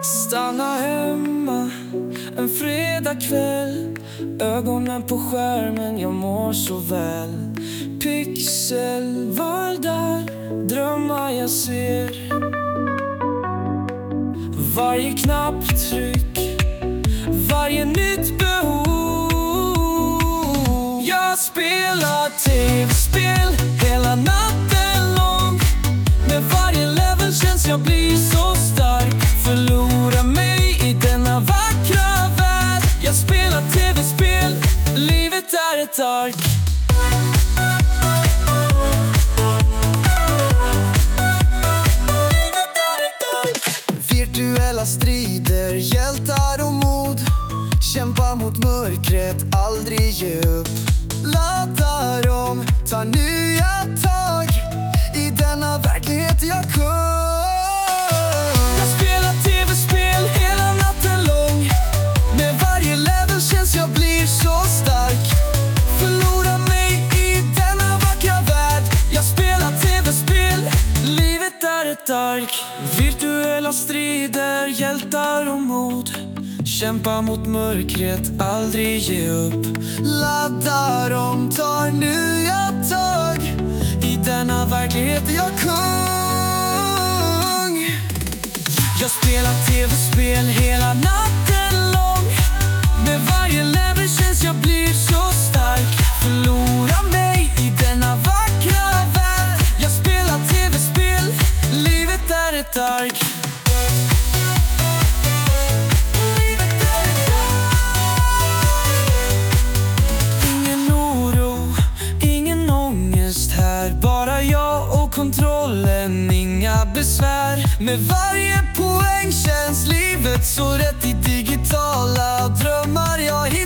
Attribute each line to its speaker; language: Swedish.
Speaker 1: Stanna hemma en fredagkväll, ögonen på skärmen, jag mår så väl. Pixelvärldar, drömmar jag ser. Varje knapptryck, varje nytt behov. Jag spelar tv-spel hela natten lång. Med varje level känns jag blir så stark. Förlora mig i denna vackra värld. Jag spelar tv-spel, livet är ett ark. Virtuella strider, hjältar och mod. Kämpa mot mörkret, aldrig ge upp. Laddar om, tar nya tag. I denna verklighet jag kung. Jag spelar tv-spel hela natten lång. Med varje level känns jag blir så stark. Förlora mig i denna vackra värld. Jag spelar tv-spel, livet är ett ark. Virtuella strider, hjältar och mod. Kämpa mot mörkret, aldrig ge upp. Laddar om, tar nya tag. I denna verklighet jag kung. Jag spelar tv-spel hela natten lång. Med varje level känns jag blir så stark. Förlora mig i denna vackra värld. Jag spelar tv-spel, livet är ett ark. Bara jag och kontrollen, inga besvär. Med varje poäng känns livet så rätt. I digitala drömmar jag